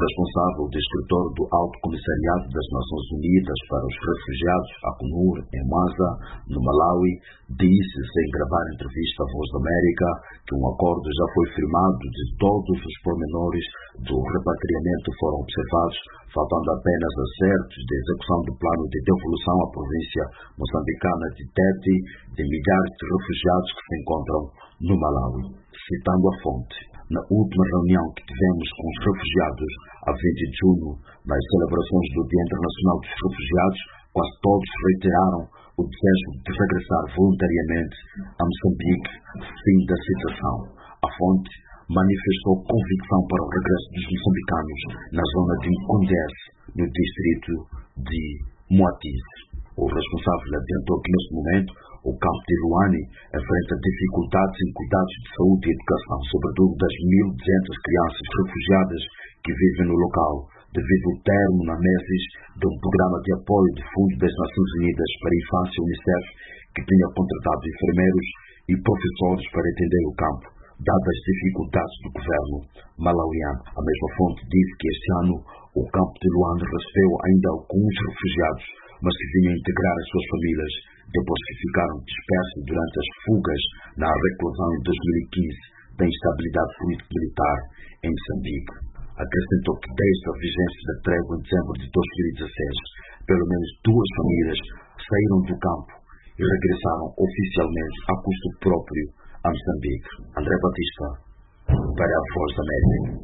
responsável do escritório do Alto Comissariado das Nações Unidas para os Refugiados, ACNUR, em Mwanza, no Malawi, disse, sem gravar entrevista à Voz da América, que um acordo já foi firmado de todos os pormenores do repatriamento foram observados, faltando apenas acertos de execução do plano de devolução à província moçambicana de Tete de milhares de refugiados que se encontram no Malawi. Citando a fonte, na última reunião que tivemos com os refugiados, a 20 de junho, nas celebrações do Dia Internacional dos Refugiados, quase todos reiteraram o desejo de regressar voluntariamente a Moçambique, fim da situação. A fonte manifestou convicção para o regresso dos moçambicanos na zona de Mkundesi, no distrito de Moatize. O responsável adiantou que, neste momento, o campo de Luane enfrenta dificuldades em cuidados de saúde e educação, sobretudo das 1.200 crianças refugiadas que vivem no local, devido ao término há meses de um programa de apoio do Fundo das Nações Unidas para a Infância, UNICEF, que tinha contratado enfermeiros e professores para atender o campo, dadas as dificuldades do governo malauiano. A mesma fonte disse que este ano o campo de Luanda recebeu ainda alguns refugiados, mas que vinham integrar as suas famílias depois que ficaram dispersos durante as fugas na reclusão em 2015 da instabilidade político-militar em Moçambique. Acrescentou que desde a vigência da trégua em dezembro de 2016, pelo menos 2 famílias saíram do campo e regressaram oficialmente a custo próprio a Moçambique. André Batista, para a Voz da América.